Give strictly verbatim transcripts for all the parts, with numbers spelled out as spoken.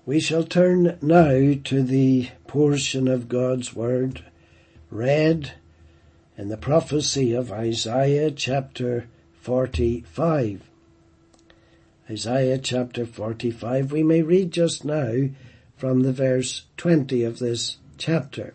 We shall turn now to the portion of God's Word read in the prophecy of Isaiah chapter forty-five. Isaiah chapter forty-five, we may read just now from the verse twenty of this chapter.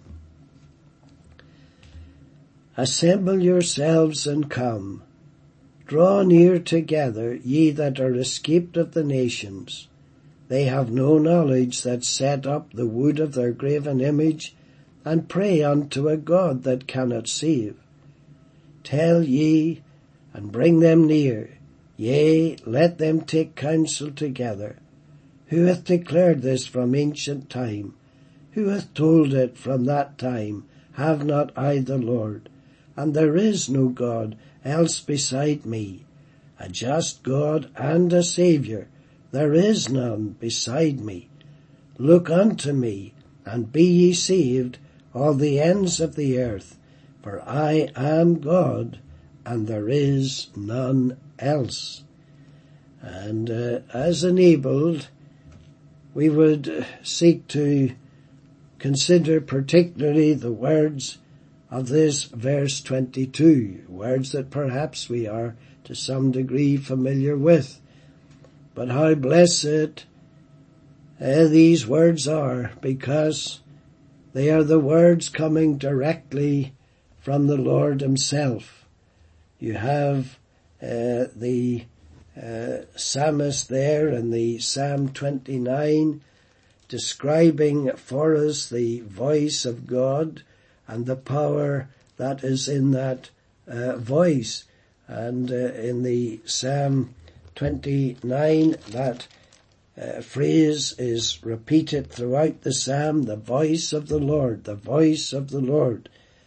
Assemble yourselves and come. Draw near together, ye that are escaped of the nations. They have no knowledge that set up the wood of their graven image, and pray unto a God that cannot save. Tell ye, and bring them near, yea, let them take counsel together. Who hath declared this from ancient time? Who hath told it from that time? Have not I the Lord? And there is no God else beside me, a just God and a Saviour. There is none beside me. Look unto me, and be ye saved, all the ends of the earth, for I am God, and there is none else. And uh, as enabled, we would seek to consider particularly the words of this verse twenty-two, words that perhaps we are to some degree familiar with. But how blessed uh, these words are, because they are the words coming directly from the Lord himself. You have uh, the uh, psalmist there in the Psalm twenty-nine describing for us the voice of God and the power that is in that uh, voice. And uh, in the Psalm twenty-nine, that uh, phrase is repeated throughout the psalm, the voice of the Lord, the voice of the Lord.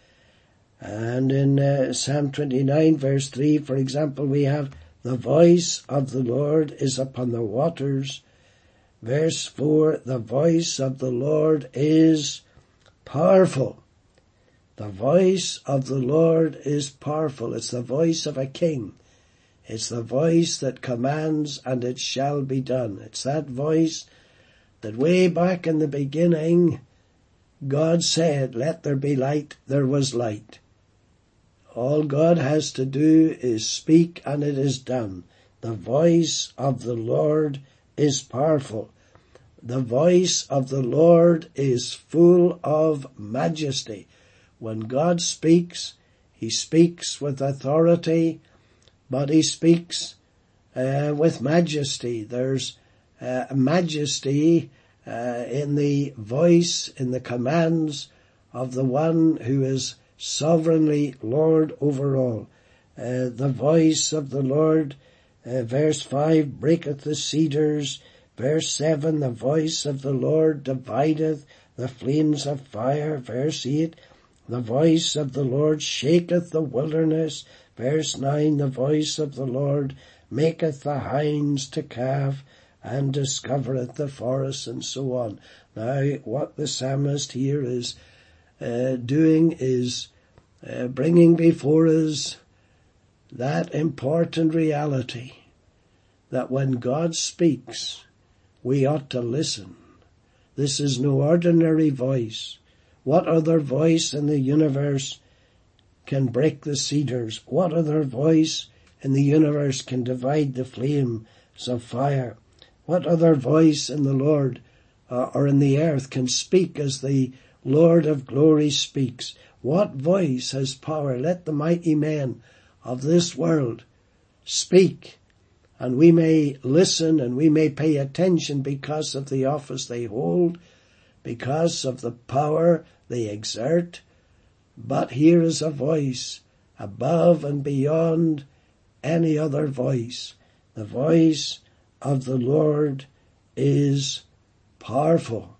And in uh, Psalm twenty-nine verse three, for example, we have the voice of the Lord is upon the waters. Verse four, the voice of the Lord is powerful. The voice of the Lord is powerful. It's the voice of a king. It's the voice that commands, and it shall be done. It's that voice that way back in the beginning, God said, let there be light, there was light. All God has to do is speak, and it is done. The voice of the Lord is powerful. The voice of the Lord is full of majesty. When God speaks, he speaks with authority, but he speaks uh, with majesty. There's uh, majesty uh, in the voice, in the commands of the one who is sovereignly Lord over all. Uh, the voice of the Lord, uh, verse five, breaketh the cedars. Verse seven, the voice of the Lord divideth the flames of fire. Verse eight, the voice of the Lord shaketh the wilderness. Verse nine, the voice of the Lord maketh the hinds to calve, and discovereth the forest, and so on. Now, what the psalmist here is uh, doing is uh, bringing before us that important reality that when God speaks, we ought to listen. This is no ordinary voice. What other voice in the universe can break the cedars? What other voice in the universe can divide the flames of fire? What other voice in the Lord uh, or in the earth can speak as the Lord of glory speaks? What voice has power? Let the mighty men of this world speak, and we may listen and we may pay attention because of the office they hold, because of the power they exert. But here is a voice above and beyond any other voice. The voice of the Lord is powerful.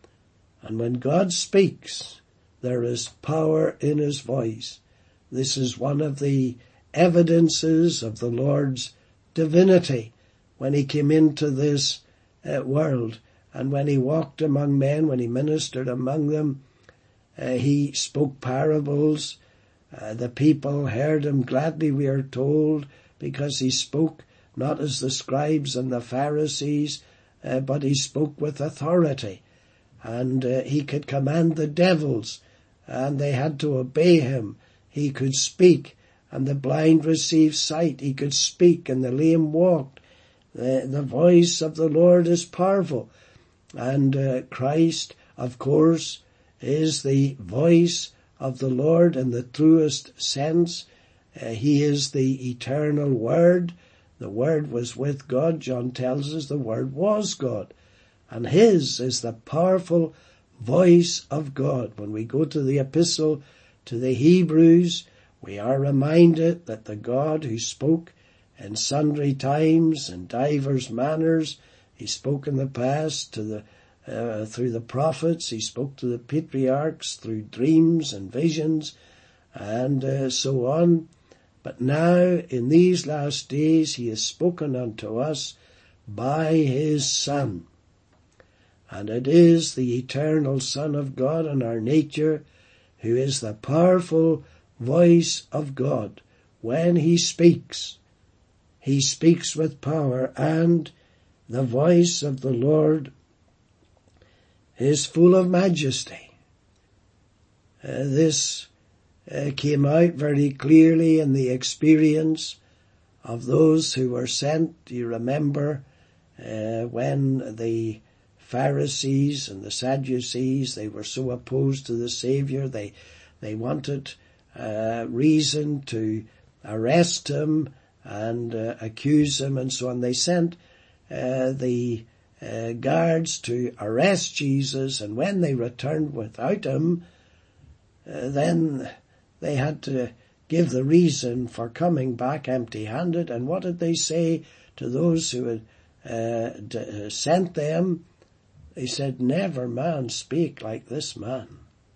And when God speaks, there is power in his voice. This is one of the evidences of the Lord's divinity when he came into this uh, world, and when he walked among men, when he ministered among them. Uh, he spoke parables. Uh, the people heard him gladly, we are told, because he spoke not as the scribes and the Pharisees, uh, but he spoke with authority, and uh, he could command the devils, and they had to obey him. He could speak, and the blind received sight. He could speak, and the lame walked. The, the voice of the Lord is powerful. And uh, Christ, of course, is the voice of the Lord in the truest sense. Uh, he is the eternal Word. The Word was with God. John tells us the Word was God. And his is the powerful voice of God. When we go to the epistle to the Hebrews, we are reminded that the God who spoke in sundry times and divers manners, he spoke in the past to the uh, through the prophets, he spoke to the patriarchs through dreams and visions, and uh, so on. But now, in these last days, he has spoken unto us by his Son. And it is the eternal Son of God in our nature who is the powerful voice of God. When he speaks, he speaks with power, and the voice of the Lord is full of majesty. Uh, this uh, came out very clearly in the experience of those who were sent. You remember uh, when the Pharisees and the Sadducees, they were so opposed to the Savior, they they wanted uh, reason to arrest him and uh, accuse him and so on. They sent uh, the uh, guards to arrest Jesus, and when they returned without him, uh, then they had to give the reason for coming back empty-handed. And what did they say to those who had uh, d- sent them? They said, "Never man spake like this man.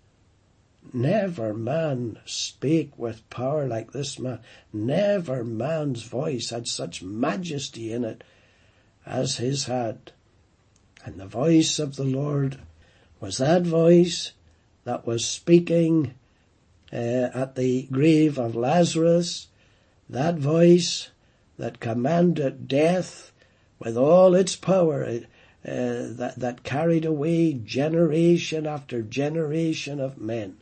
Never man spake with power like this man. Never man's voice had such majesty in it as his had." And the voice of the Lord was that voice that was speaking uh, at the grave of Lazarus, that voice that commanded death with all its power, uh, that, that carried away generation after generation of men.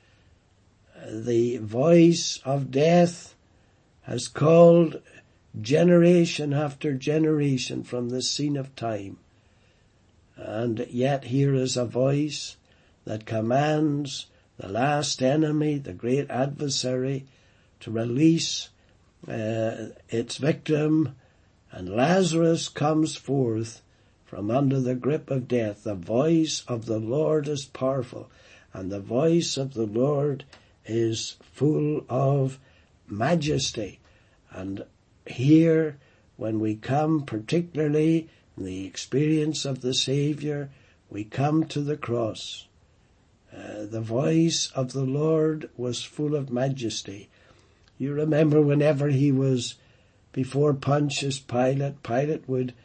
The voice of death has called generation after generation from the scene of time. And yet here is a voice that commands the last enemy, the great adversary, to release uh, its victim, and Lazarus comes forth from under the grip of death. The voice of the Lord is powerful, and the voice of the Lord is full of majesty. And here, when we come particularly in the experience of the Savior, we come to the cross. Uh, the voice of the Lord was full of majesty. You remember whenever he was before Pontius Pilate, Pilate would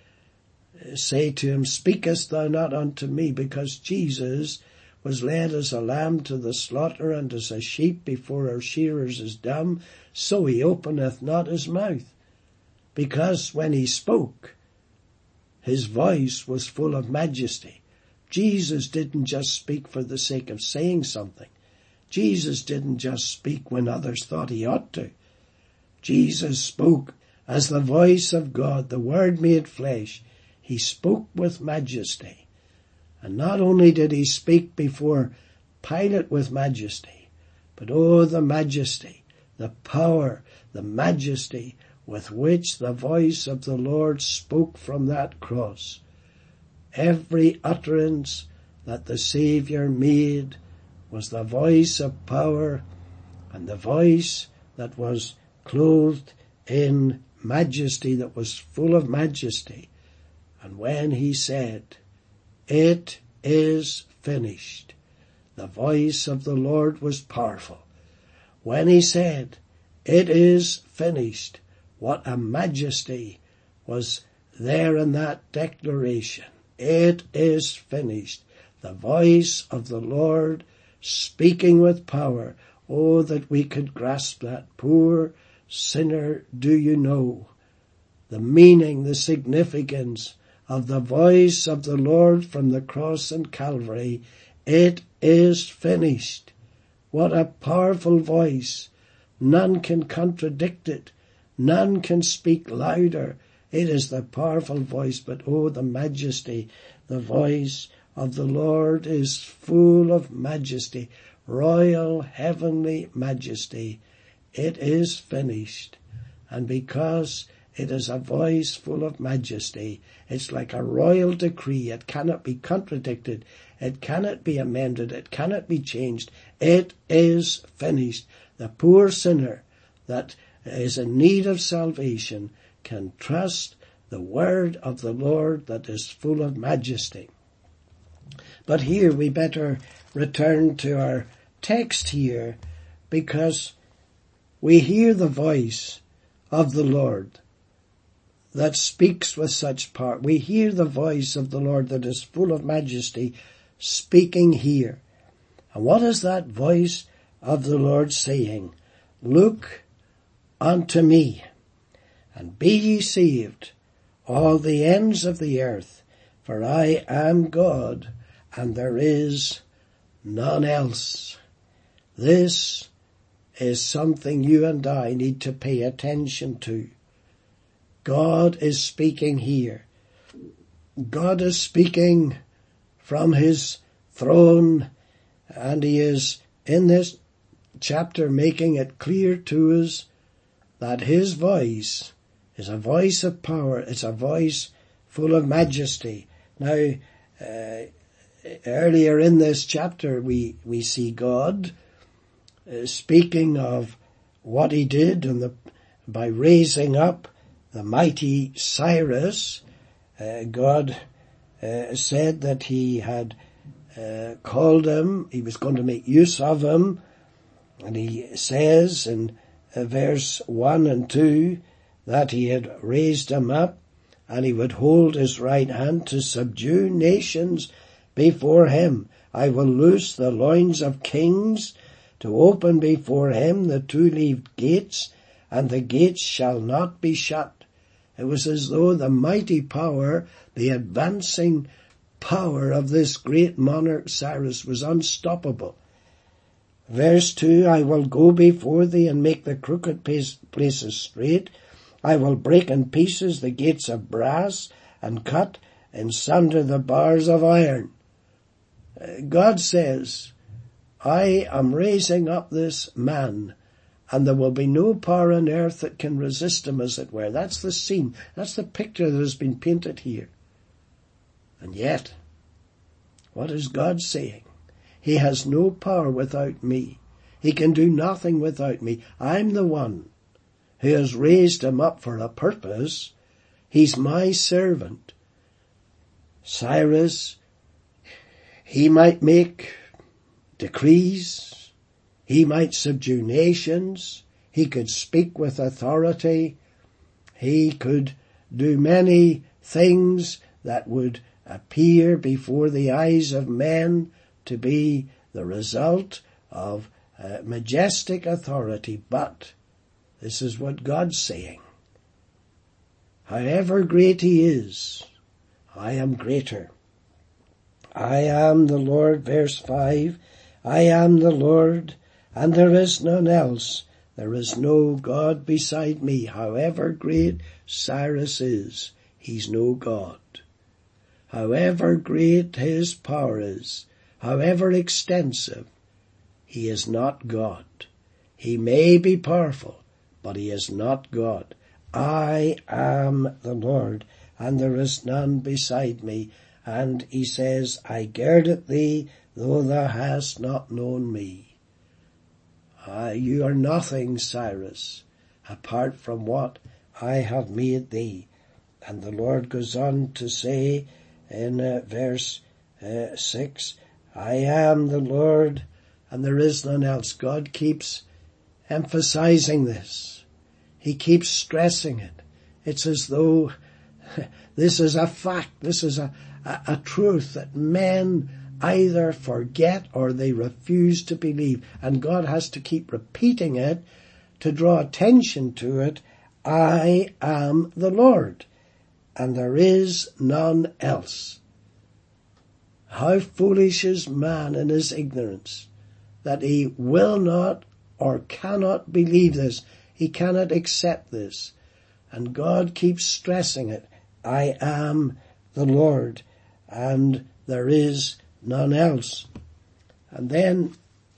say to him, "Speakest thou not unto me?" Because Jesus was led as a lamb to the slaughter, and as a sheep before her shearers is dumb, so he openeth not his mouth. Because when he spoke, his voice was full of majesty. Jesus didn't just speak for the sake of saying something. Jesus didn't just speak when others thought he ought to. Jesus spoke as the voice of God, the Word made flesh. He spoke with majesty. And not only did he speak before Pilate with majesty, but oh, the majesty, the power, the majesty with which the voice of the Lord spoke from that cross. Every utterance that the Saviour made was the voice of power, and the voice that was clothed in majesty, that was full of majesty. And when he said, "It is finished," the voice of the Lord was powerful. When he said, "It is finished," what a majesty was there in that declaration. It is finished. The voice of the Lord speaking with power. Oh, that we could grasp that. Poor sinner, do you know the meaning, the significance of the voice of the Lord from the cross and Calvary, "It is finished." What a powerful voice. None can contradict it. None can speak louder. It is the powerful voice, but oh, the majesty. The voice of the Lord is full of majesty, royal heavenly majesty. It is finished. And because it is a voice full of majesty, it's like a royal decree. It cannot be contradicted. It cannot be amended. It cannot be changed. It is finished. The poor sinner that is in need of salvation can trust the word of the Lord that is full of majesty. But here we better return to our text here, because we hear the voice of the Lord that speaks with such power. We hear the voice of the Lord that is full of majesty speaking here. And what is that voice of the Lord saying? "Look unto me, and be ye saved, all the ends of the earth, for I am God, and there is none else." This is something you and I need to pay attention to. God is speaking here. God is speaking from his throne, and he is in this chapter making it clear to us that his voice is a voice of power. It's a voice full of majesty. Now, uh, earlier in this chapter, we, we see God uh, speaking of what he did and the, by raising up the mighty Cyrus. Uh, God uh, said that he had uh, called him, he was going to make use of him, and he says in uh, verse one and two that he had raised him up, and he would hold his right hand to subdue nations before him. "I will loose the loins of kings, to open before him the two-leaved gates, and the gates shall not be shut." It was as though the mighty power, the advancing power of this great monarch Cyrus was unstoppable. Verse two, "I will go before thee and make the crooked places straight. I will break in pieces the gates of brass and cut in sunder the bars of iron." God says, "I am raising up this man, and there will be no power on earth that can resist him," as it were. That's the scene. That's the picture that has been painted here. And yet, what is God saying? He has no power without me. He can do nothing without me. I'm the one who has raised him up for a purpose. He's my servant. Cyrus, he might make decrees. He might subdue nations. He could speak with authority. He could do many things that would appear before the eyes of men to be the result of uh, majestic authority. But this is what God's saying. However great he is, I am greater. I am the Lord, verse five, "I am the Lord, and there is none else. There is no God beside me." However great Cyrus is, he's no God. However great his power is, however extensive, he is not God. He may be powerful, but he is not God. "I am the Lord, and there is none beside me." And he says, "I girded thee, though thou hast not known me." Ah, you are nothing, Cyrus, apart from what I have made thee. And the Lord goes on to say in uh, verse uh, six, "I am the Lord, and there is none else." God keeps emphasizing this. He keeps stressing it. It's as though this is a fact. This is a, a, a truth that men either forget or they refuse to believe. And God has to keep repeating it to draw attention to it. "I am the Lord, and there is none else. How foolish is man in his ignorance, that he will not or cannot believe this. He cannot accept this. And God keeps stressing it. I am the Lord, and there is none else. And then,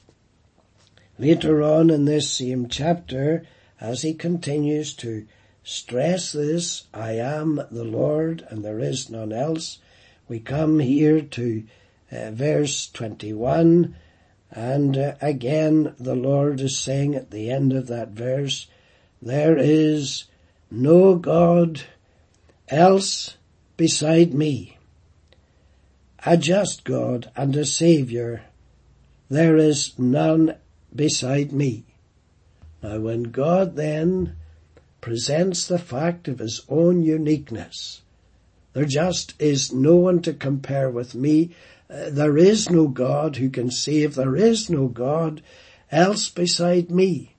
later on in this same chapter, as he continues to stress this, I am the Lord, and there is none else, we come here to uh, verse twenty-one, and uh, again the Lord is saying at the end of that verse, there is no God else beside me, a just God and a Saviour, there is none beside me. Now when God then presents the fact of his own uniqueness, there just is no one to compare with me. Uh, there is no God who can save. There is no God else beside me.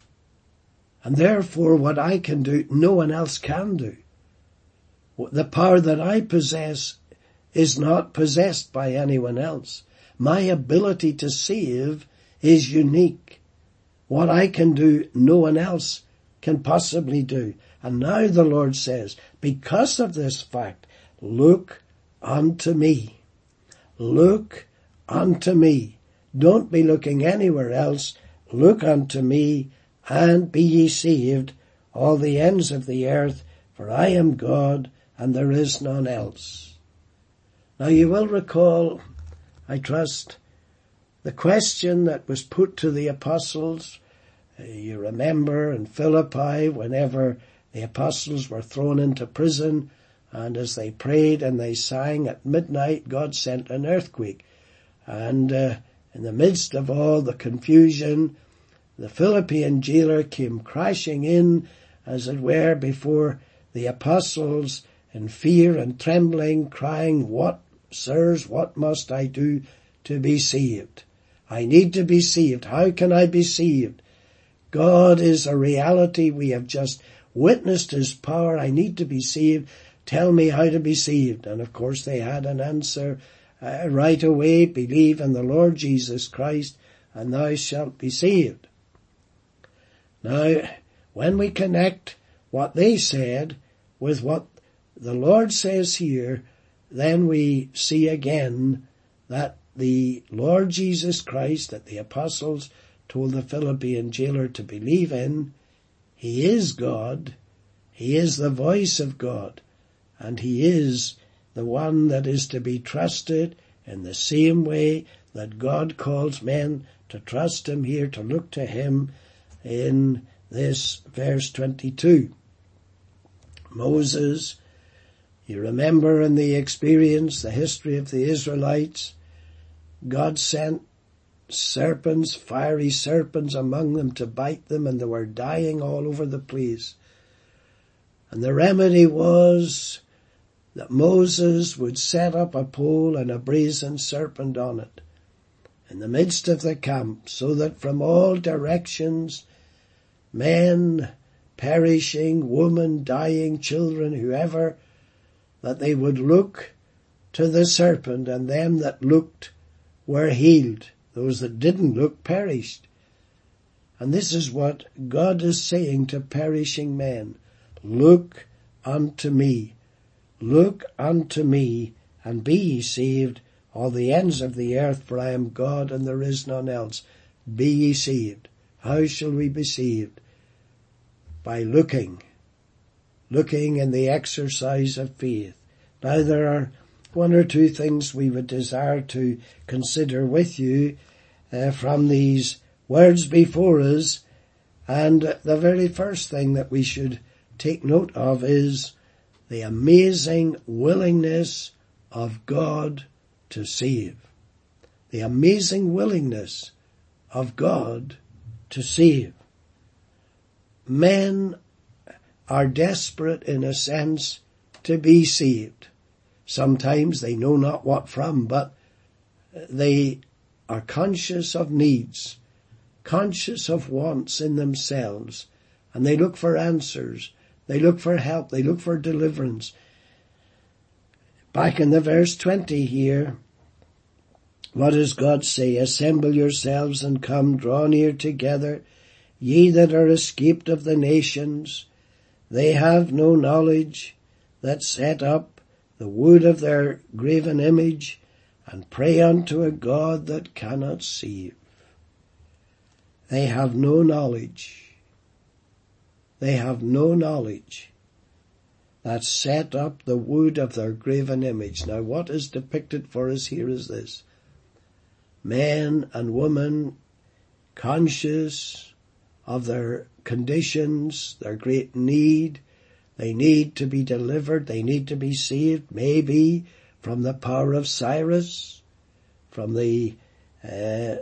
And therefore what I can do, no one else can do. The power that I possess is not possessed by anyone else. My ability to save is unique. What I can do, no one else can possibly do. And now the Lord says, because of this fact, look unto me. Look unto me. Don't be looking anywhere else. Look unto me, and be ye saved, all the ends of the earth, for I am God, and there is none else. Now you will recall, I trust, the question that was put to the apostles. Uh, you remember in Philippi, whenever the apostles were thrown into prison, and as they prayed and they sang at midnight, God sent an earthquake. And uh, in the midst of all the confusion, the Philippian jailer came crashing in, as it were, before the apostles in fear and trembling, crying, what, sirs, what must I do to be saved? I need to be saved. How can I be saved? God is a reality. We have just witnessed his power. I need to be saved. Tell me how to be saved. And of course they had an answer uh, right away. Believe in the Lord Jesus Christ and thou shalt be saved. Now, when we connect what they said with what the Lord says here, then we see again that the Lord Jesus Christ that the apostles told the Philippian jailer to believe in, he is God, he is the voice of God, and he is the one that is to be trusted in the same way that God calls men to trust him here, to look to him in this verse twenty-two. Moses, you remember in the experience, the history of the Israelites, God sent serpents, fiery serpents among them to bite them, and they were dying all over the place. And the remedy was that Moses would set up a pole and a brazen serpent on it in the midst of the camp, so that from all directions, men perishing, women dying, children, whoever, that they would look to the serpent, and them that looked were healed. Those that didn't look perished. And this is what God is saying to perishing men. Look unto me. Look unto me, and be ye saved, all the ends of the earth, for I am God and there is none else. Be ye saved. How shall we be saved? By looking. Looking in the exercise of faith. Now there are one or two things we would desire to consider with you uh, from these words before us. And the very first thing that we should take note of is the amazing willingness of God to save. The amazing willingness of God to save. Men are desperate in a sense to be saved. Sometimes they know not what from, but they are conscious of needs, conscious of wants in themselves, and they look for answers. They look for help. They look for deliverance. Back in the verse twenty here, what does God say? Assemble yourselves and come, draw near together, ye that are escaped of the nations. They have no knowledge that set up the wood of their graven image, and pray unto a God that cannot save. They have no knowledge. They have no knowledge that set up the wood of their graven image. Now what is depicted for us here is this. Men and women conscious of their conditions, their great need. They need to be delivered. They need to be saved, maybe from the power of Cyrus, from the uh,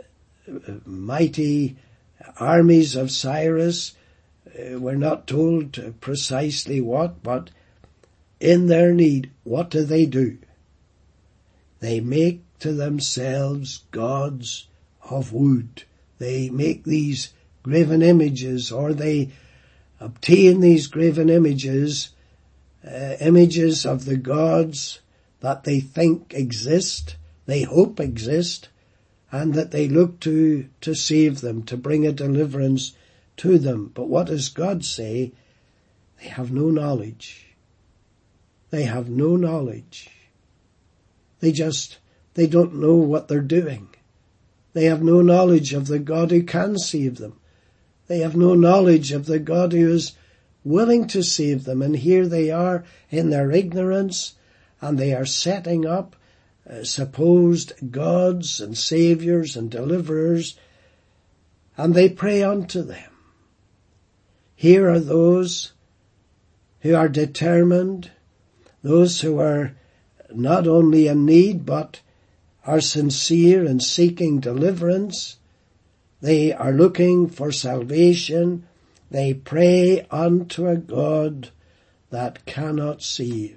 mighty armies of Cyrus. Uh, we're not told precisely what, but in their need, what do they do? They make to themselves gods of wood. They make these graven images, or they obtain these graven images, uh, images of the gods that they think exist, they hope exist, and that they look to to save them, to bring a deliverance to them. But what does God say? They have no knowledge. They have no knowledge. They just, they don't know what they're doing. They have no knowledge of the God who can save them. They have no knowledge of the God who is willing to save them. And here they are in their ignorance, and they are setting up uh, supposed gods and saviors and deliverers, and they pray unto them. Here are those who are determined, those who are not only in need, but are sincere in seeking deliverance. They are looking for salvation. They pray unto a God that cannot save.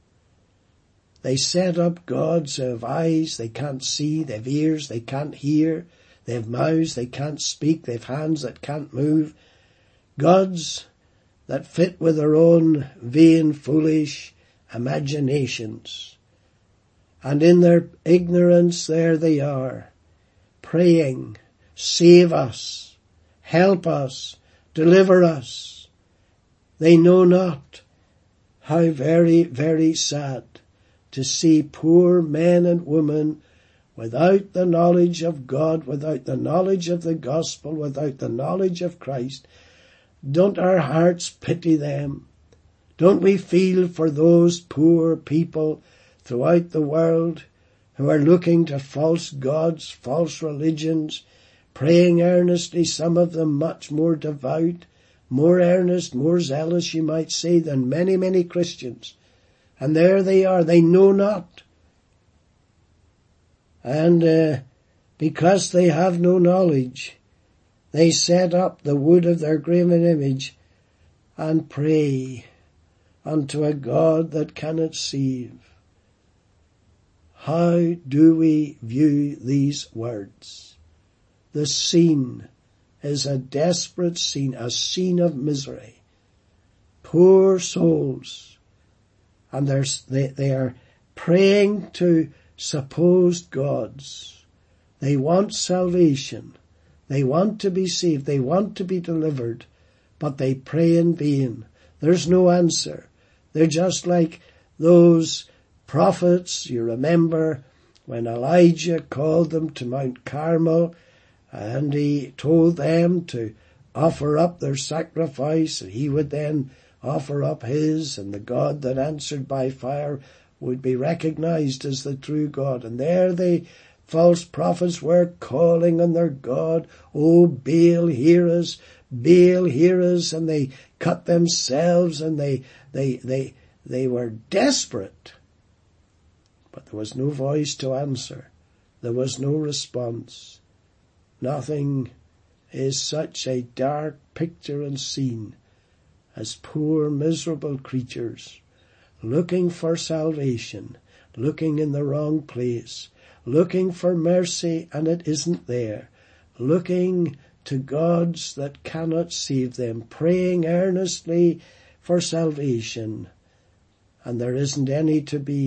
They set up gods who have eyes they can't see, they have ears they can't hear, they have mouths they can't speak, they have hands that can't move. Gods that fit with their own vain, foolish imaginations. And in their ignorance there they are, praying, save us, help us, deliver us. They know not. How very, very sad to see poor men and women without the knowledge of God, without the knowledge of the gospel, without the knowledge of Christ. Don't our hearts pity them? Don't we feel for those poor people throughout the world who are looking to false gods, false religions, praying earnestly, some of them much more devout, more earnest, more zealous, you might say, than many, many Christians. And there they are, they know not. And uh, because they have no knowledge, they set up the wood of their graven image and pray unto a God that cannot save. How do we view these words? The scene is a desperate scene, a scene of misery. Poor souls. And they, they are praying to supposed gods. They want salvation. They want to be saved. They want to be delivered. But they pray in vain. There's no answer. They're just like those prophets. You remember when Elijah called them to Mount Carmel, and he told them to offer up their sacrifice, and he would then offer up his, and the God that answered by fire would be recognized as the true God. And there the false prophets were calling on their God, "Oh, Baal, hear us, Baal, hear us," and they cut themselves, and they, they, they, they were desperate. But there was no voice to answer. There was no response. Nothing is such a dark picture and scene as poor, miserable creatures looking for salvation, looking in the wrong place, looking for mercy, and it isn't there, looking to gods that cannot save them, praying earnestly for salvation, and there isn't any to be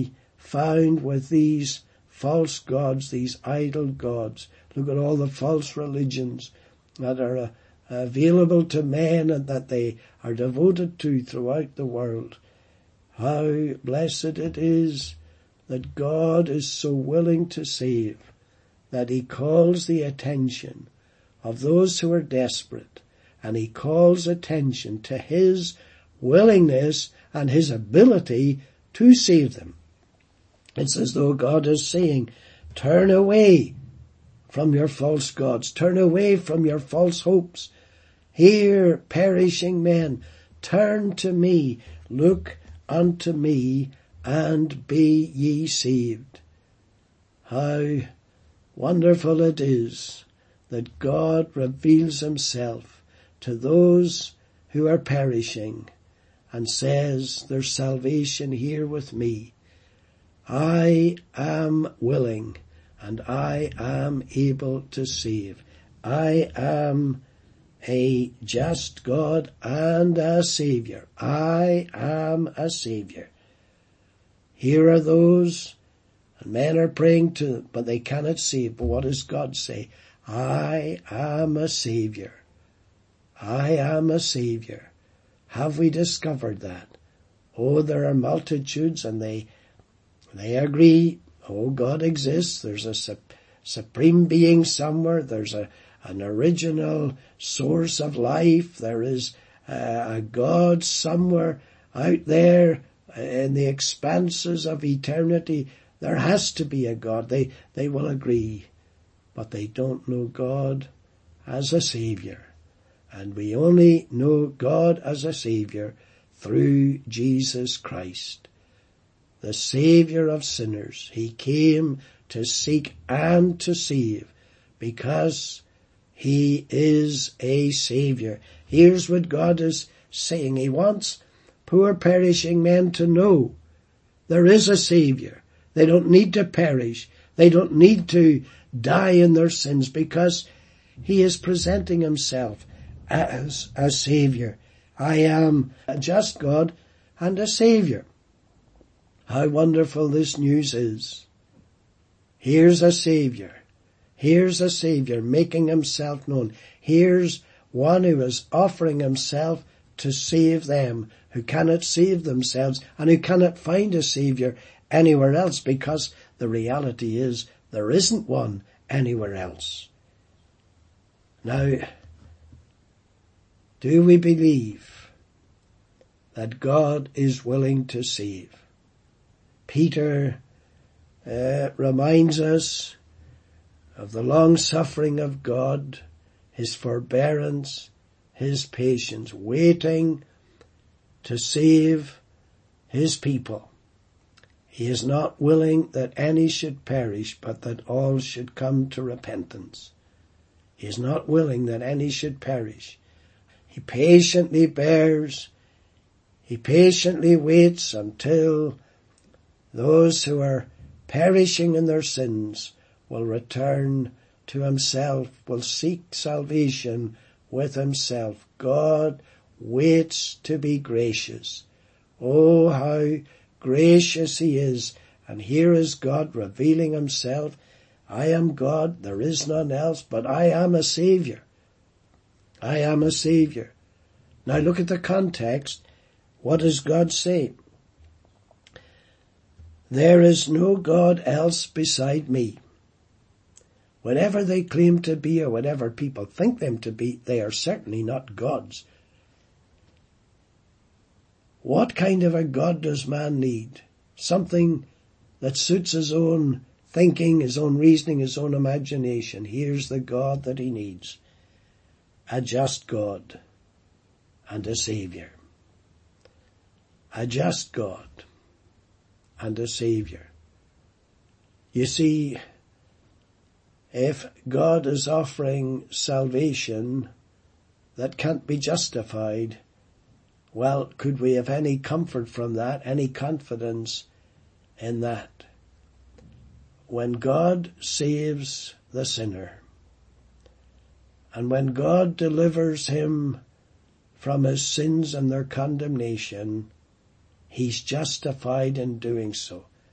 found with these false gods, these idol gods. Look at all the false religions that are uh, available to men and that they are devoted to throughout the world. How blessed it is that God is so willing to save, that he calls the attention of those who are desperate, and he calls attention to his willingness and his ability to save them. It's as though God is saying, turn away from your false gods, turn away from your false hopes. Here, perishing men, turn to me, look unto me, and be ye saved. How wonderful it is that God reveals himself to those who are perishing and says, there's salvation here with me. I am willing and I am able to save. I am a just God and a Saviour. I am a Saviour. Here are those, and men are praying to, but they cannot save. But what does God say? I am a Saviour. I am a Saviour. Have we discovered that? Oh, there are multitudes and they they agree, oh, God exists. There's a su- supreme being somewhere. There's a an original source of life. There is uh, a God somewhere out there in the expanses of eternity. There has to be a God. They, they will agree. But they don't know God as a Saviour. And we only know God as a Saviour through Jesus Christ, the Saviour of sinners. He came to seek and to save because he is a Saviour. Here's what God is saying. He wants poor perishing men to know there is a Saviour. They don't need to perish. They don't need to die in their sins because he is presenting himself as a Saviour. I am a just God and a Saviour. How wonderful this news is. Here's a Saviour. Here's a Saviour making himself known. Here's one who is offering himself to save them who cannot save themselves and who cannot find a Saviour anywhere else, because the reality is there isn't one anywhere else. Now, do we believe that God is willing to save? Peter uh, reminds us of the long-suffering of God, his forbearance, his patience, waiting to save his people. He is not willing that any should perish, but that all should come to repentance. He is not willing that any should perish. He patiently bears, he patiently waits until those who are perishing in their sins will return to himself, will seek salvation with himself. God waits to be gracious. Oh, how gracious he is. And here is God revealing himself. I am God, there is none else, but I am a Saviour. I am a Saviour. Now look at the context. What does God say? There is no God else beside me. Whatever they claim to be or whatever people think them to be, they are certainly not gods. What kind of a God does man need? Something that suits his own thinking, his own reasoning, his own imagination. Here's the God that he needs. A just God and a Saviour. A just God and a Saviour. You see, if God is offering salvation that can't be justified, well, could we have any comfort from that, any confidence in that? When God saves the sinner, and when God delivers him from his sins and their condemnation, he's justified in doing so.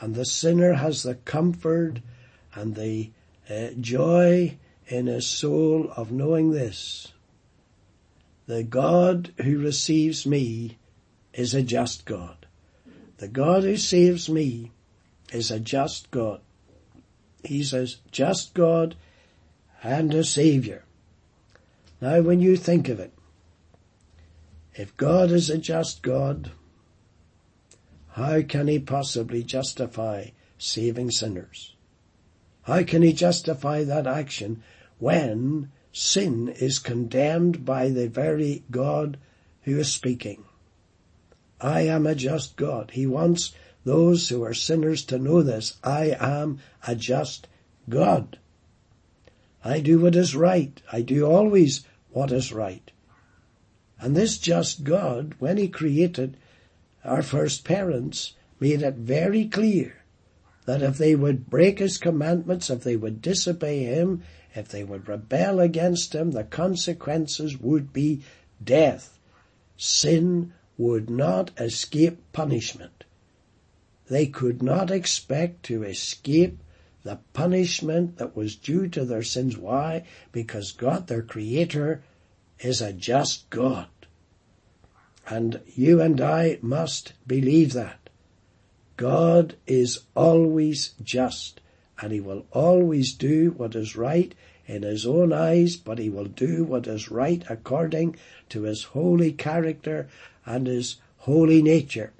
And the sinner has the comfort and the uh, joy in his soul of knowing this: the God who receives me is a just God. The God who saves me is a just God. He's a just God and a Saviour. Now, when you think of it, if God is a just God, how can he possibly justify saving sinners? How can he justify that action when sin is condemned by the very God who is speaking? I am a just God. He wants those who are sinners to know this. I am a just God. I do what is right. I do always what is right. And this just God, when he created our first parents, made it very clear that if they would break his commandments, if they would disobey him, if they would rebel against him, the consequences would be death. Sin would not escape punishment. They could not expect to escape the punishment that was due to their sins. Why? Because God, their Creator, is a just God. And you and I must believe that. God is always just, and he will always do what is right in his own eyes, but he will do what is right according to his holy character and his holy nature.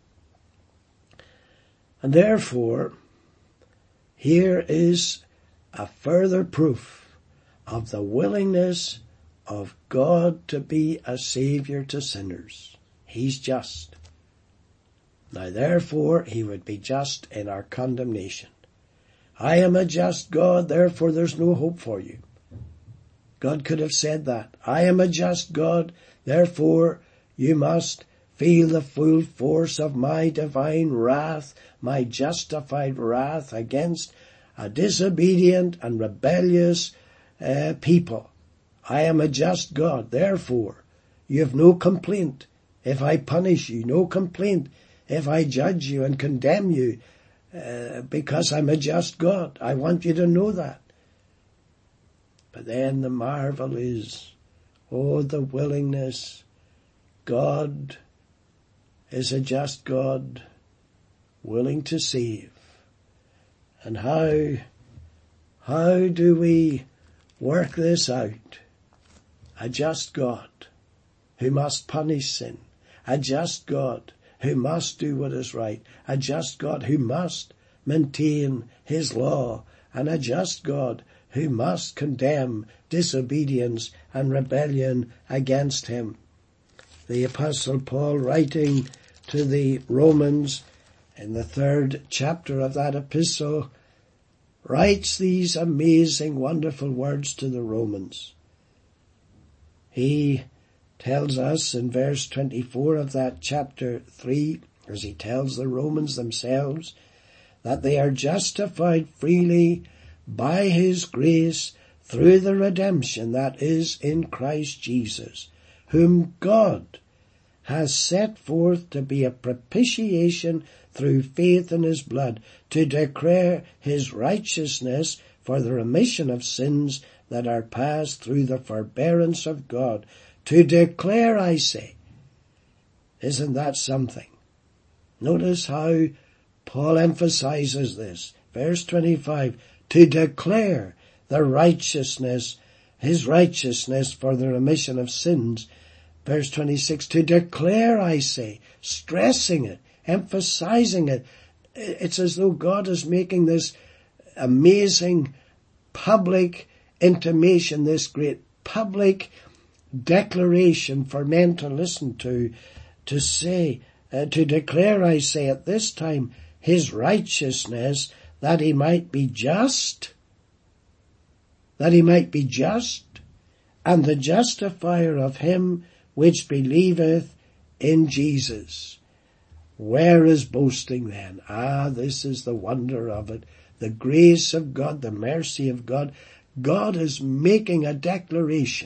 And therefore, here is a further proof of the willingness of God to be a Saviour to sinners. He's just. Now therefore, he would be just in our condemnation. I am a just God, therefore there's no hope for you. God could have said that. I am a just God, therefore you must feel the full force of my divine wrath, my justified wrath against a disobedient and rebellious uh, people. I am a just God, therefore you have no complaint if I punish you, no complaint if I judge you and condemn you, uh, because I'm a just God. I want you to know that. But then the marvel is, oh, the willingness. God is a just God, willing to save. And how, how do we work this out? A just God who must punish sin. A just God who must do what is right. A just God who must maintain his law. And a just God who must condemn disobedience and rebellion against him. The Apostle Paul, writing to the Romans in the third chapter of that epistle, writes these amazing, wonderful words to the Romans. He tells us in verse twenty-four of that chapter three, as he tells the Romans themselves, that they are justified freely by his grace through the redemption that is in Christ Jesus, whom God has set forth to be a propitiation through faith in his blood, to declare his righteousness for the remission of sins that are passed through the forbearance of God. To declare, I say. Isn't that something? Notice how Paul emphasizes this. Verse twenty-five, to declare the righteousness, his righteousness for the remission of sins. Verse twenty-six, to declare, I say, stressing it, emphasizing it. It's as though God is making this amazing public intimation, this great public declaration for men to listen to, to say, uh, to declare, I say, at this time, his righteousness, that he might be just, that he might be just, and the justifier of him which believeth in Jesus. Where is boasting then? Ah, this is the wonder of it. The grace of God, the mercy of God. God is making a declaration.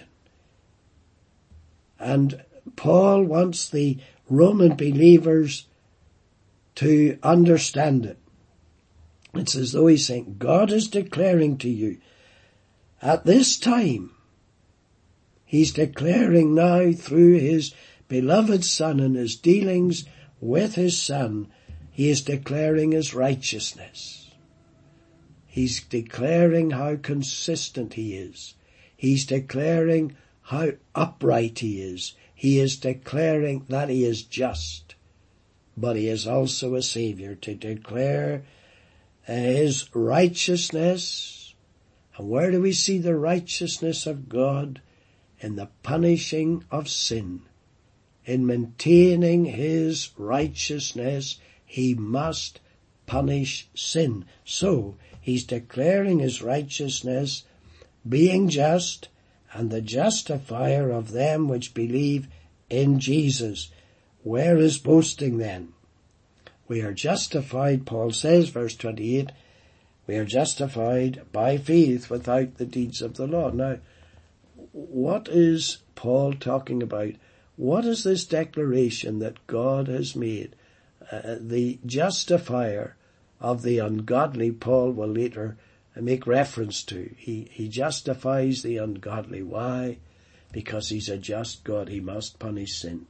And Paul wants the Roman believers to understand it. It's as though he's saying, God is declaring to you, at this time, he's declaring now through his beloved Son and his dealings with his Son, he is declaring his righteousness. He's declaring how consistent he is. He's declaring how upright he is. He is declaring that he is just. But he is also a Saviour to declare his righteousness. And where do we see the righteousness of God? In the punishing of sin. In maintaining his righteousness, he must punish sin. So, he's declaring his righteousness, being just, and the justifier of them which believe in Jesus. Where is boasting then? We are justified, Paul says, verse twenty-eight, we are justified by faith without the deeds of the law. Now, what is Paul talking about? What is this declaration that God has made? Uh, the justifier of the ungodly, Paul will later make reference to. He, he justifies the ungodly. Why? Because he's a just God. He must punish sin.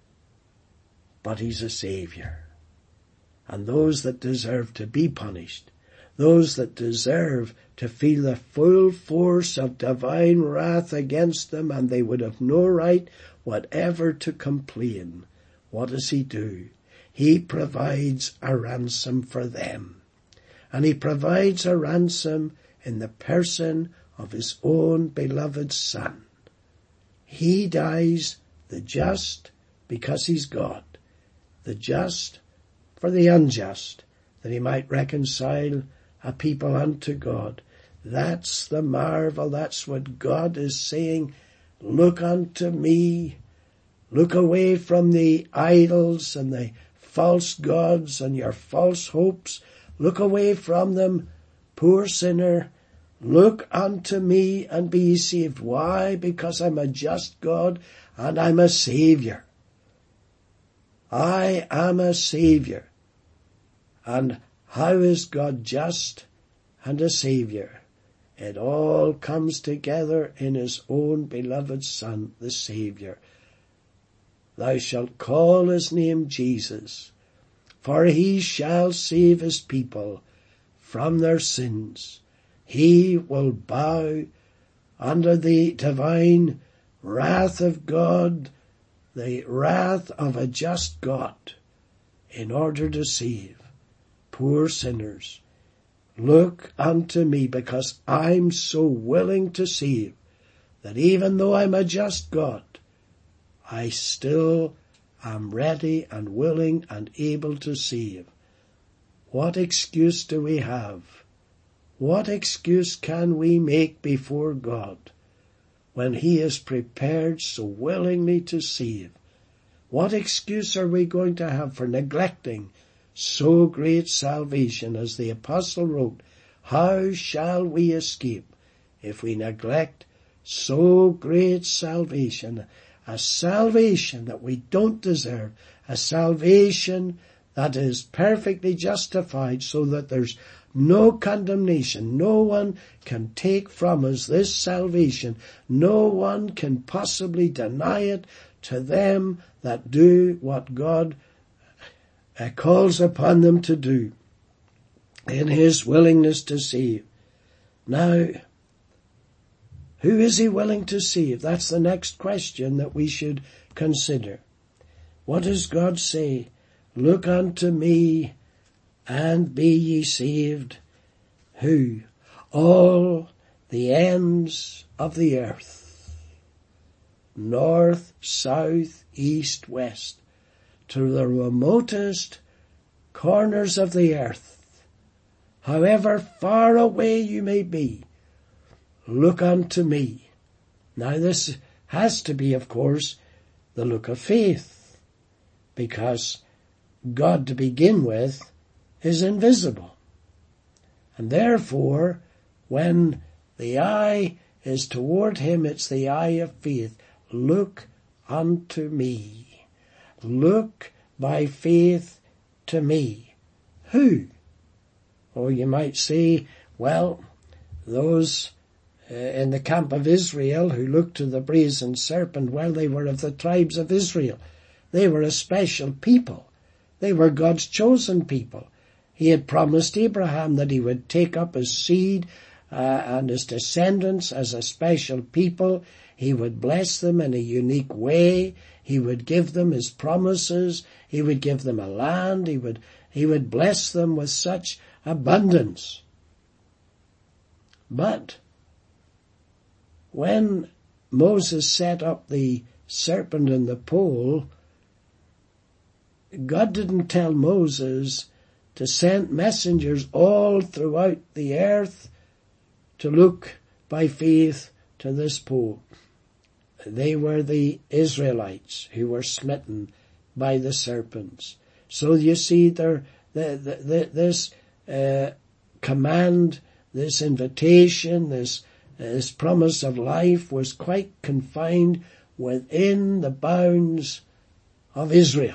But he's a Saviour. And those that deserve to be punished, those that deserve to feel the full force of divine wrath against them, and they would have no right whatever to complain, what does he do? He provides a ransom for them. And he provides a ransom in the person of his own beloved Son. He dies the just because he's God, the just for the unjust, that he might reconcile a people unto God. That's the marvel. That's what God is saying. Look unto me. Look away from the idols and the false gods and your false hopes. Look away from them, poor sinner. Look unto me and be ye saved. Why? Because I'm a just God and I'm a Saviour. I am a Saviour. And how is God just and a Saviour? It all comes together in his own beloved Son, the Saviour. Thou shalt call his name Jesus, for he shall save his people from their sins. He will bow under the divine wrath of God, the wrath of a just God, in order to save poor sinners. Look unto me, because I'm so willing to save that even though I'm a just God, I still am ready and willing and able to save. What excuse do we have? What excuse can we make before God when he is prepared so willingly to save? What excuse are we going to have for neglecting so great salvation? As the apostle wrote, how shall we escape if we neglect so great salvation? A salvation that we don't deserve, a salvation that is perfectly justified, so that there's no condemnation. No one can take from us this salvation. No one can possibly deny it to them that do what God uh, calls upon them to do in his willingness to save. Now, who is he willing to save? That's the next question that we should consider. What does God say? Look unto me and be ye saved. Who? All the ends of the earth. North, south, east, west. To the remotest corners of the earth. However far away you may be. Look unto me. Now this has to be, of course, the look of faith, because God, to begin with, is invisible. And therefore, when the eye is toward him, it's the eye of faith. Look unto me. Look by faith to me. Who? Oh, you might say, well, those uh, in the camp of Israel who looked to the brazen serpent, well, they were of the tribes of Israel. They were a special people. They were God's chosen people. He had promised Abraham that he would take up his seed uh, and his descendants as a special people. He would bless them in a unique way. He would give them his promises. He would give them a land. He would, he would bless them with such abundance. But when Moses set up the serpent and the pole, God didn't tell Moses to send messengers all throughout the earth to look by faith to this pole. They were the Israelites who were smitten by the serpents. So you see, there, the, the, the, this uh, command, this invitation, this, this promise of life was quite confined within the bounds of Israel.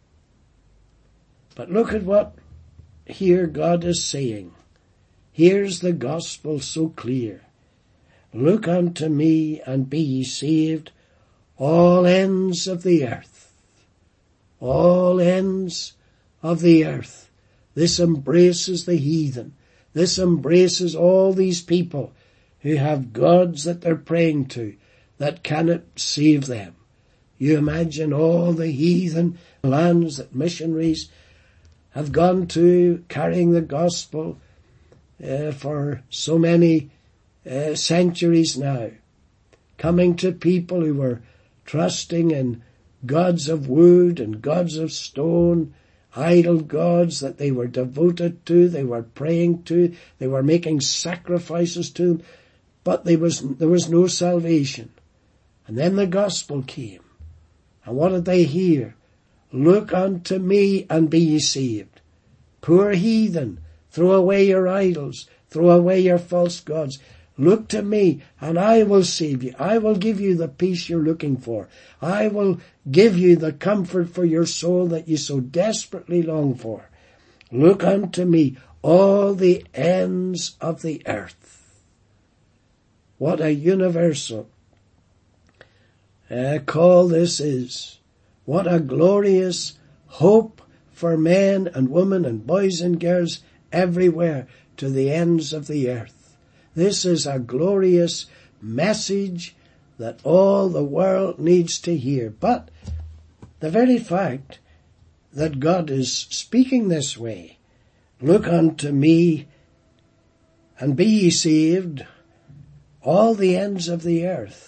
But look at what here God is saying. Here's the gospel so clear. Look unto me and be ye saved, all ends of the earth. All ends of the earth. This embraces the heathen. This embraces all these people who have gods that they're praying to that cannot save them. You imagine all the heathen lands that missionaries have gone to carrying the gospel uh, for so many uh, centuries now, coming to people who were trusting in gods of wood and gods of stone, idol gods that they were devoted to, they were praying to, they were making sacrifices to them, but there was, there was no salvation. And then the gospel came. And what did they hear? Look unto me and be ye saved. Poor heathen, throw away your idols, throw away your false gods. Look to me and I will save you. I will give you the peace you're looking for. I will give you the comfort for your soul that you so desperately long for. Look unto me, all the ends of the earth. What a universal uh, call this is. What a glorious hope for men and women and boys and girls everywhere to the ends of the earth. This is a glorious message that all the world needs to hear. But the very fact that God is speaking this way, look unto me and be ye saved, all the ends of the earth,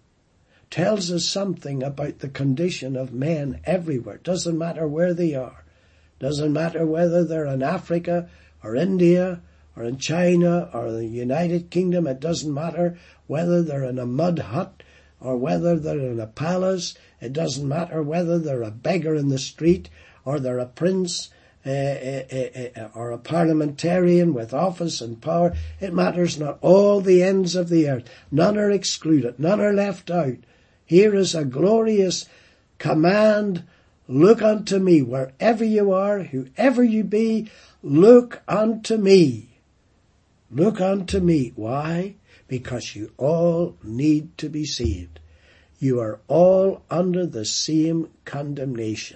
tells us something about the condition of men everywhere. Doesn't matter where they are. Doesn't matter whether they're in Africa or India or in China or the United Kingdom. It doesn't matter whether they're in a mud hut or whether they're in a palace. It doesn't matter whether they're a beggar in the street or they're a prince uh, uh, uh, or a parliamentarian with office and power. It matters not. All the ends of the earth. None are excluded. None are left out. Here is a glorious command. Look unto me, wherever you are, whoever you be, look unto me. Look unto me. Why? Because you all need to be saved. You are all under the same condemnation.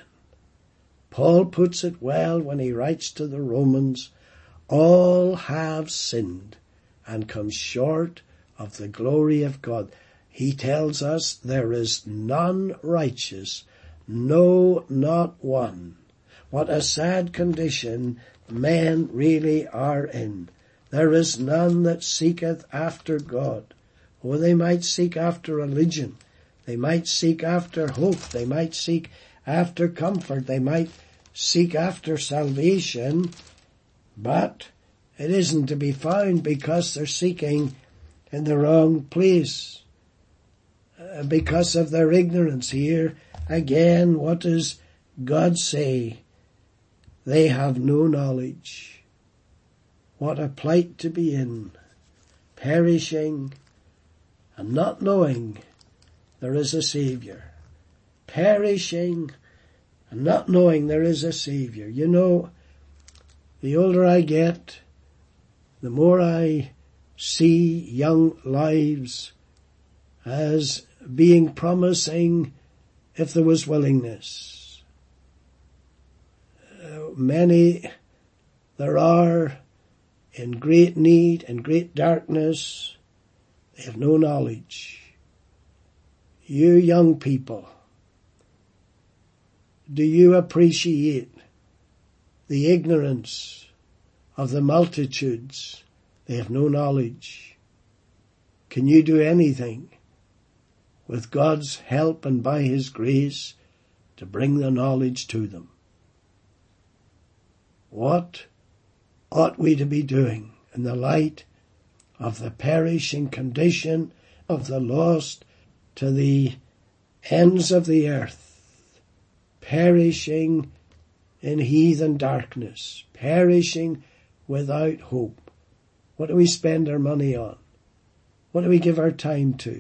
Paul puts it well when he writes to the Romans, all have sinned and come short of the glory of God. He tells us there is none righteous, no, not one. What a sad condition men really are in. There is none that seeketh after God. Or they might seek after religion. They might seek after hope. They might seek after comfort. They might seek after salvation. But it isn't to be found because they're seeking in the wrong place. Uh, because of their ignorance. Here again, what does God say? They have no knowledge. What a plight to be in, perishing and not knowing there is a Saviour. Perishing and not knowing there is a Saviour. You know, the older I get, the more I see young lives as being promising if there was willingness. Uh, many there are in great need and great darkness. They have no knowledge. You young people, do you appreciate the ignorance of the multitudes? They have no knowledge. Can you do anything with God's help and by His grace to bring the knowledge to them? What ought we to be doing in the light of the perishing condition of the lost to the ends of the earth, perishing in heathen darkness, perishing without hope? What do we spend our money on? What do we give our time to?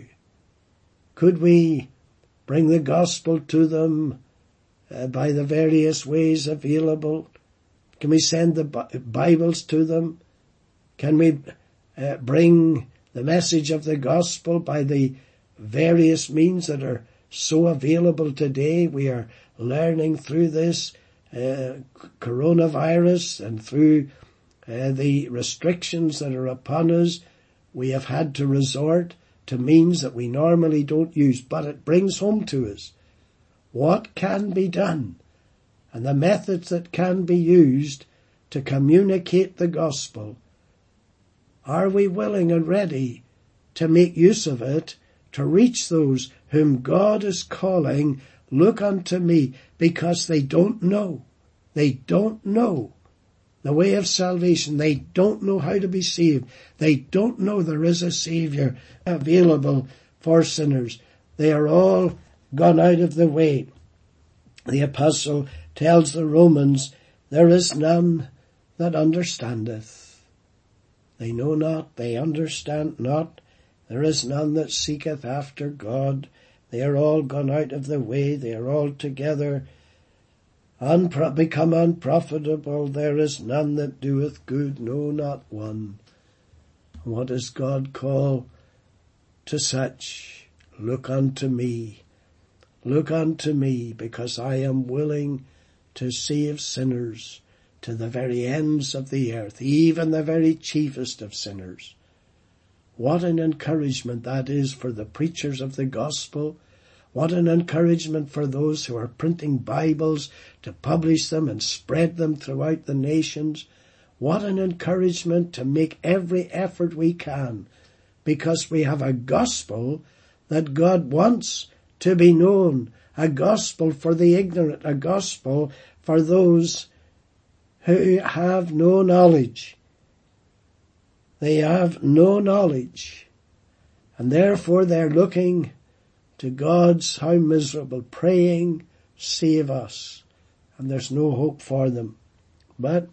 Could we bring the gospel to them uh, by the various ways available? Can we send the Bibles to them? Can we uh, bring the message of the gospel by the various means that are so available today? We are learning through this uh, coronavirus and through uh, the restrictions that are upon us. We have had to resort to means that we normally don't use, but it brings home to us what can be done and the methods that can be used to communicate the gospel. Are we willing and ready to make use of it to reach those whom God is calling, look unto me, because they don't know. They don't know the way of salvation. They don't know how to be saved. They don't know there is a Saviour available for sinners. They are all gone out of the way. The apostle tells the Romans, there is none that understandeth. They know not, they understand not. There is none that seeketh after God. They are all gone out of the way. They are all together unpro- become unprofitable. There is none that doeth good, no, not one. What does God call to such? Look unto me. Look unto me, because I am willing to save sinners to the very ends of the earth, even the very chiefest of sinners. What an encouragement that is for the preachers of the gospel. What an encouragement for those who are printing Bibles to publish them and spread them throughout the nations. What an encouragement to make every effort we can, because we have a gospel that God wants to be known, a gospel for the ignorant, a gospel for those who have no knowledge. They have no knowledge, and therefore they're looking to God's how miserable, praying, save us, and there's no hope for them. But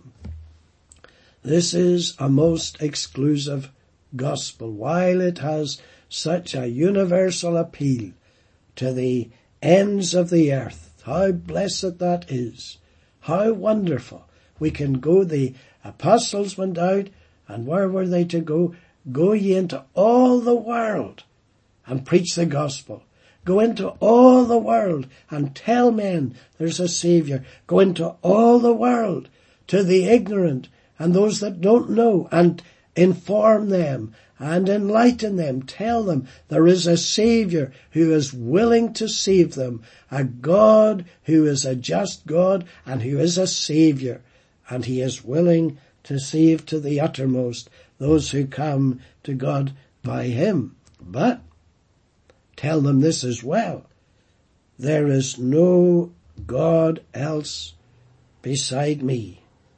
this is a most exclusive gospel, while it has such a universal appeal to the ends of the earth. How blessed that is. How wonderful. We can go, the apostles went out, and where were they to go? Go ye into all the world and preach the gospel. Go into all the world and tell men there's a Saviour. Go into all the world to the ignorant and those that don't know, and inform them and enlighten them. Tell them there is a Saviour who is willing to save them, a God who is a just God and who is a Saviour, and He is willing to save to the uttermost those who come to God by Him. But tell them this as well: there is no God else beside me.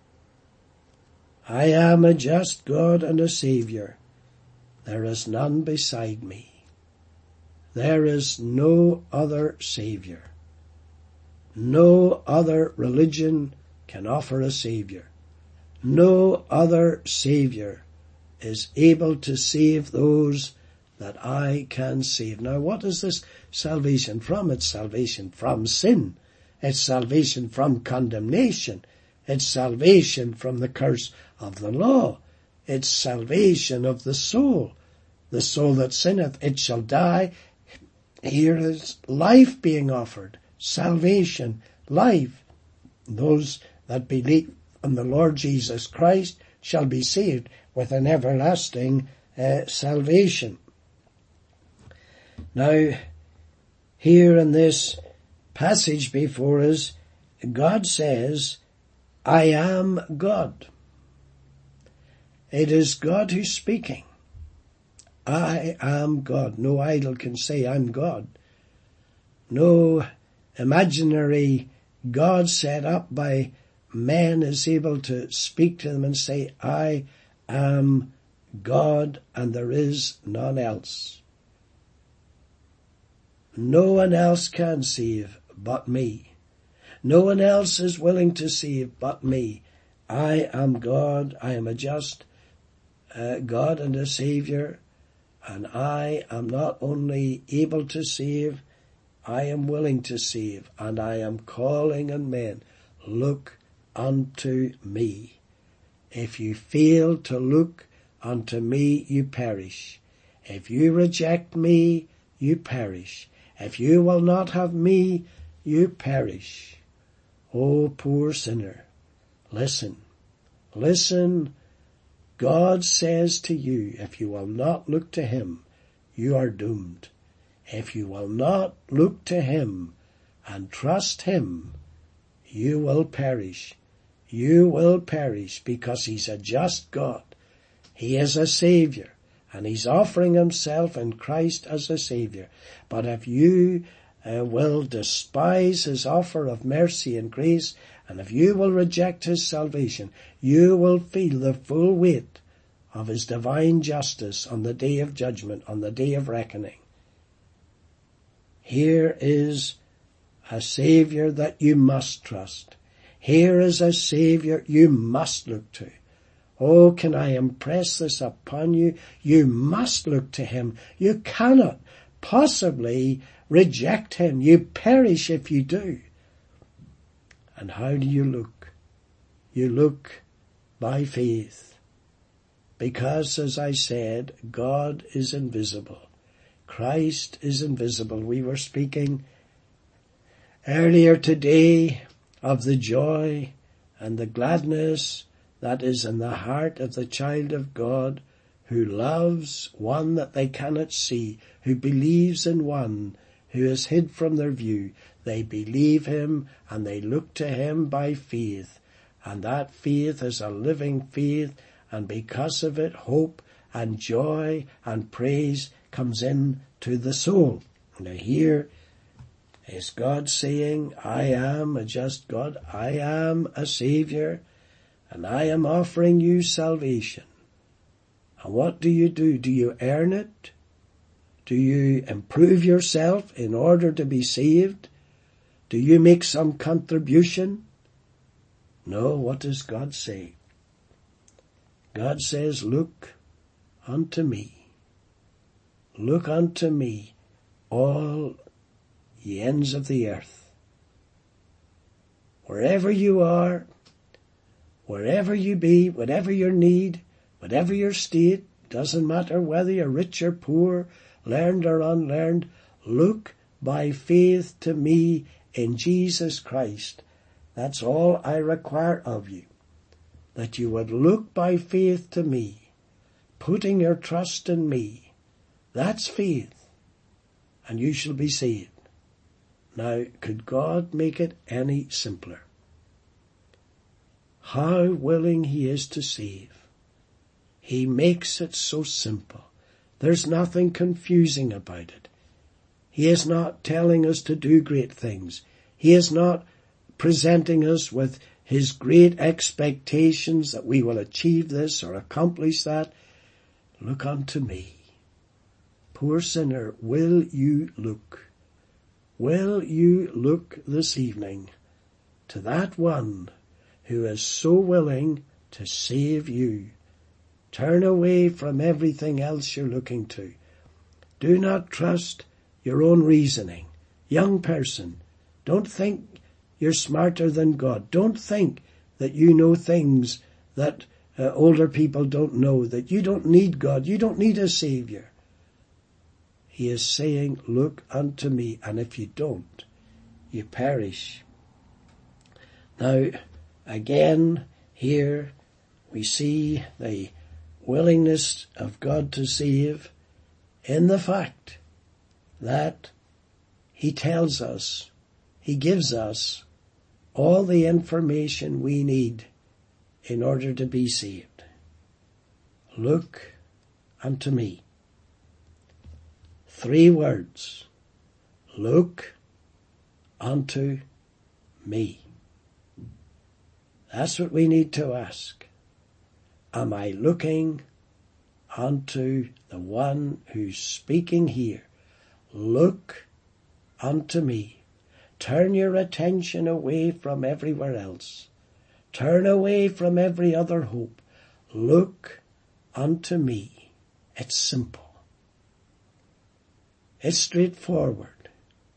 I am a just God and a Saviour. There is none beside me. There is no other Saviour. No other religion can offer a Saviour. No other Saviour is able to save those that I can save. Now, what is this salvation from? It's salvation from sin. It's salvation from condemnation. It's salvation from the curse of the law. It's salvation of the soul. The soul that sinneth, it shall die. Here is life being offered. Salvation, life. Those that believe in the Lord Jesus Christ shall be saved with an everlasting uh, salvation. Now, here in this passage before us, God says, I am God. It is God who's speaking. I am God. No idol can say I'm God. No imaginary God set up by men is able to speak to them and say, I am God and there is none else. No one else can save but me. No one else is willing to save but me. I am God. I am a just uh, God and a Saviour. And I am not only able to save, I am willing to save. And I am calling on men, look unto me. If you fail to look unto me, you perish. If you reject me, you perish. If you will not have me, you perish. Oh, poor sinner, listen, listen. God says to you, if you will not look to him, you are doomed. If you will not look to him and trust him, you will perish. You will perish because he's a just God. He is a Saviour, and he's offering himself in Christ as a Saviour. But if you uh, will despise his offer of mercy and grace, and if you will reject his salvation, you will feel the full weight of his divine justice on the day of judgment, on the day of reckoning. Here is a Saviour that you must trust. Here is a Saviour you must look to. Oh, can I impress this upon you? You must look to him. You cannot possibly reject him. You perish if you do. And how do you look? You look by faith. Because, as I said, God is invisible. Christ is invisible. We were speaking earlier today of the joy and the gladness that is in the heart of the child of God who loves one that they cannot see, who believes in one who is hid from their view. They believe him and they look to him by faith. And that faith is a living faith, and because of it, hope and joy and praise comes in to the soul. Now here is God saying, I am a just God, I am a Saviour, and I am offering you salvation. And what do you do? Do you earn it? Do you improve yourself in order to be saved? Do you make some contribution? No, what does God say? God says, look unto me. Look unto me, all ye ends of the earth. Wherever you are, wherever you be, whatever your need, whatever your state, doesn't matter whether you're rich or poor, learned or unlearned, look by faith to me in Jesus Christ. That's all I require of you, that you would look by faith to me, putting your trust in me. That's faith, and you shall be saved. Now, could God make it any simpler? How willing he is to save. He makes it so simple. There's nothing confusing about it. He is not telling us to do great things. He is not presenting us with his great expectations that we will achieve this or accomplish that. Look unto me. Poor sinner, will you look? Will you look this evening to that one who is so willing to save you? Turn away from everything else you're looking to. Do not trust your own reasoning. Young person, don't think you're smarter than God. Don't think that you know things that Uh, older people don't know that you don't need God. You don't need a Savior. He is saying, look unto me, and if you don't, you perish. Now, again, here we see the willingness of God to save in the fact that he tells us, he gives us all the information we need in order to be saved. Look unto me. Three words. Look unto me. That's what we need to ask. Am I looking unto the one who's speaking here? Look unto me. Turn your attention away from everywhere else. Turn away from every other hope. Look unto me. It's simple. It's straightforward.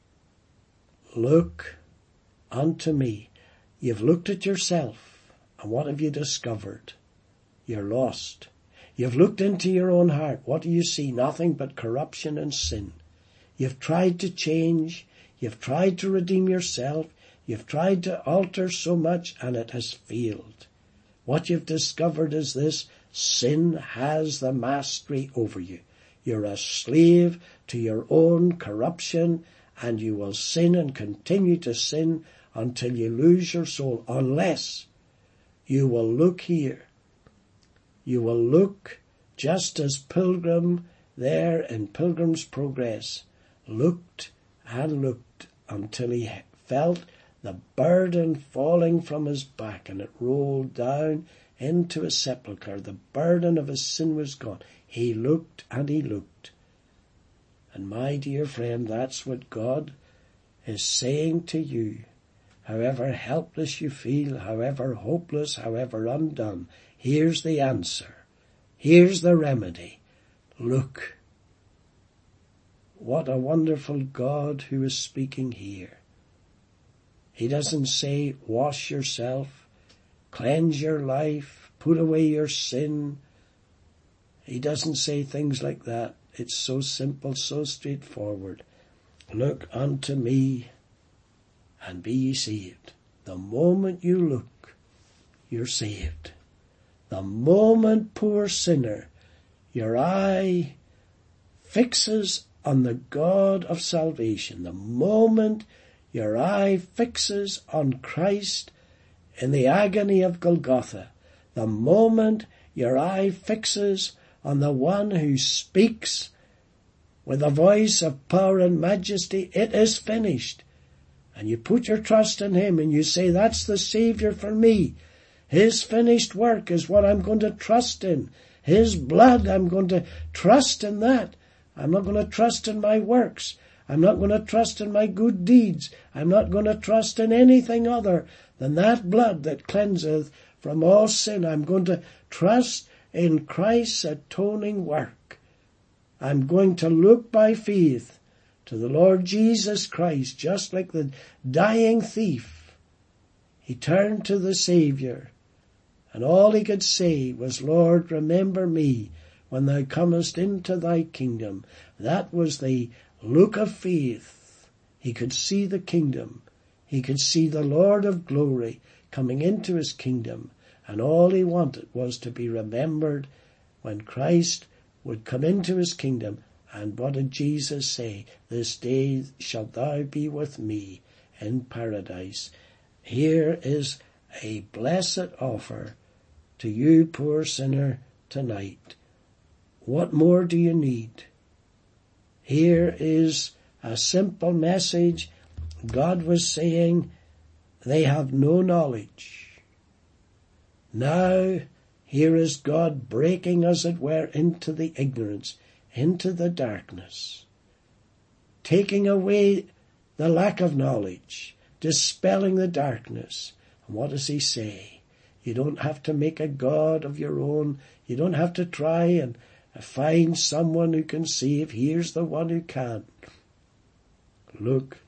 Look unto me. You've looked at yourself, and what have you discovered? You're lost. You've looked into your own heart. What do you see? Nothing but corruption and sin. You've tried to change. You've tried to redeem yourself. You've tried to alter so much, and it has failed. What you've discovered is this: sin has the mastery over you. You're a slave to your own corruption, and you will sin and continue to sin until you lose your soul, unless you will look here. You will look just as Pilgrim there in Pilgrim's Progress looked and looked until he felt the burden falling from his back, and it rolled down into a sepulchre. The burden of his sin was gone. He looked and he looked. And my dear friend, that's what God is saying to you. However helpless you feel, however hopeless, however undone, here's the answer. Here's the remedy. Look. What a wonderful God who is speaking here. He doesn't say, wash yourself, cleanse your life, put away your sin. He doesn't say things like that. It's so simple, so straightforward. Look unto me and be ye saved. The moment you look, you're saved. The moment, poor sinner, your eye fixes on the God of salvation, the moment your eye fixes on Christ in the agony of Golgotha, the moment your eye fixes on the one who speaks with a voice of power and majesty, it is finished. And you put your trust in him and you say, that's the Savior for me. His finished work is what I'm going to trust in. His blood, I'm going to trust in that. I'm not going to trust in my works. I'm not going to trust in my good deeds. I'm not going to trust in anything other than that blood that cleanseth from all sin. I'm going to trust in Christ's atoning work. I'm going to look by faith to the Lord Jesus Christ, just like the dying thief. He turned to the Saviour, and all he could say was, Lord, remember me when thou comest into thy kingdom. That was the look of faith. He could see the kingdom. He could see the Lord of glory coming into his kingdom, and all he wanted was to be remembered when Christ would come into his kingdom. And what did Jesus say? This day shalt thou be with me in paradise. Here is a blessed offer to you, poor sinner, tonight. What more do you need? Here is a simple message. God was saying, they have no knowledge. Now, here is God breaking, as it were, into the ignorance, into the darkness, taking away the lack of knowledge, dispelling the darkness. And what does he say? You don't have to make a God of your own. You don't have to try and find someone who can save. Here's the one who can. Look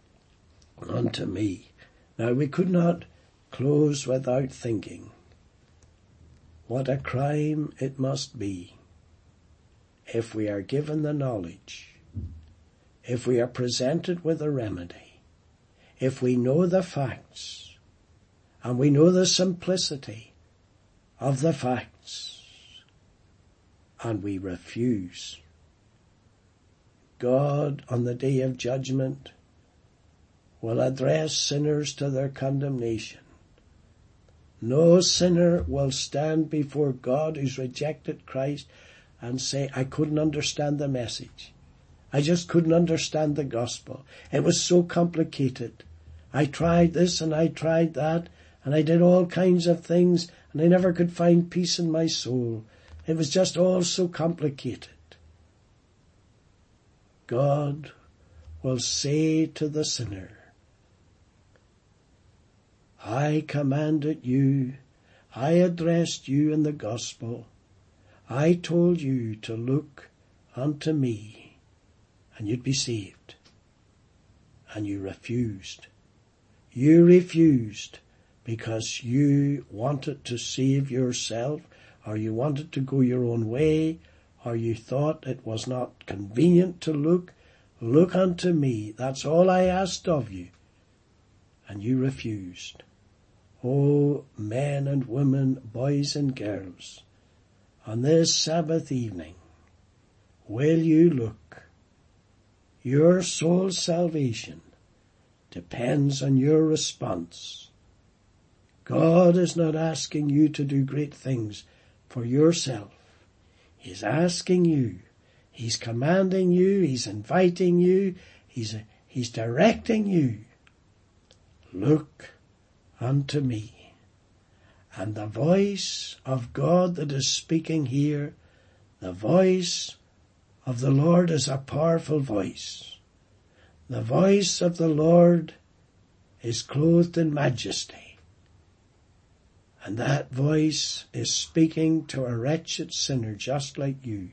unto me. Now, we could not close without thinking What a crime it must be if we are given the knowledge, if we are presented with a remedy, if we know the facts, and we know the simplicity of the facts, and we refuse. God, on the day of judgment, will address sinners to their condemnation. No sinner will stand before God who's rejected Christ and say, I couldn't understand the message. I just couldn't understand the gospel. It was so complicated. I tried this and I tried that, and I did all kinds of things, and I never could find peace in my soul. It was just all so complicated. God will say to the sinner, I commanded you, I addressed you in the gospel, I told you to look unto me, and you'd be saved. And you refused. You refused because you wanted to save yourself, or you wanted to go your own way, or you thought it was not convenient to look. Look unto me. That's all I asked of you. And you refused. Oh, men and women, boys and girls, on this Sabbath evening, will you look? Your soul's salvation depends on your response. God is not asking you to do great things for yourself. He's asking you. He's commanding you. He's inviting you. He's, he's directing you. Look unto me. And the voice of God that is speaking here, the voice of the Lord is a powerful voice. The voice of the Lord is clothed in majesty. And that voice is speaking to a wretched sinner just like you.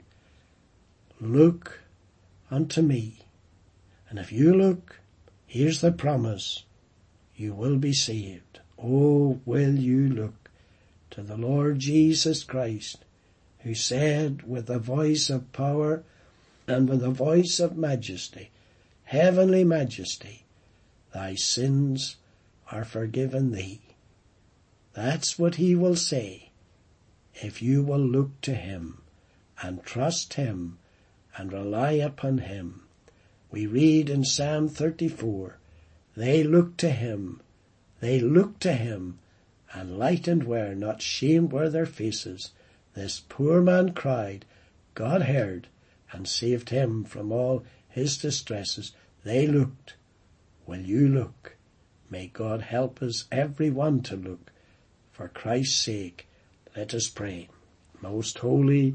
Look unto me. And if you look, here's the promise. You will be saved. Oh, will you look to the Lord Jesus Christ, who said with a voice of power and with a voice of majesty, heavenly majesty, thy sins are forgiven thee. That's what he will say if you will look to him and trust him and rely upon him. We read in Psalm thirty-four, they looked to him, they looked to him, and lightened were, not shamed were their faces. This poor man cried, God heard, and saved him from all his distresses. They looked. Will you look? May God help us, every one, to look. For Christ's sake, let us pray. Most holy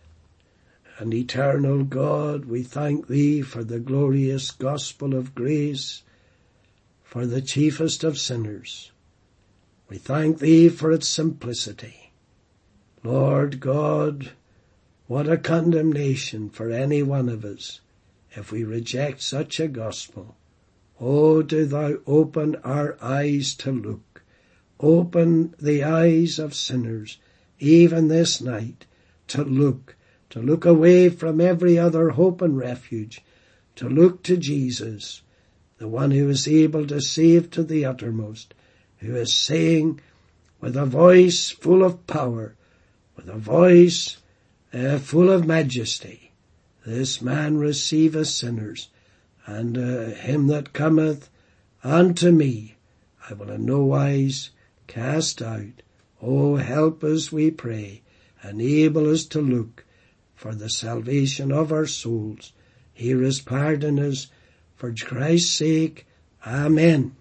and eternal God, we thank thee for the glorious gospel of grace, for the chiefest of sinners. We thank thee for its simplicity. Lord God, what a condemnation for any one of us if we reject such a gospel. Oh, do thou open our eyes to look. Open the eyes of sinners, even this night, to look, to look away from every other hope and refuge, to look to Jesus, the one who is able to save to the uttermost, who is saying with a voice full of power, with a voice uh, full of majesty, this man receiveth sinners, and uh, him that cometh unto me I will in no wise cast out. Oh, help us, we pray, enable us to look for the salvation of our souls. Hear us, pardon us, for Christ's sake. Amen.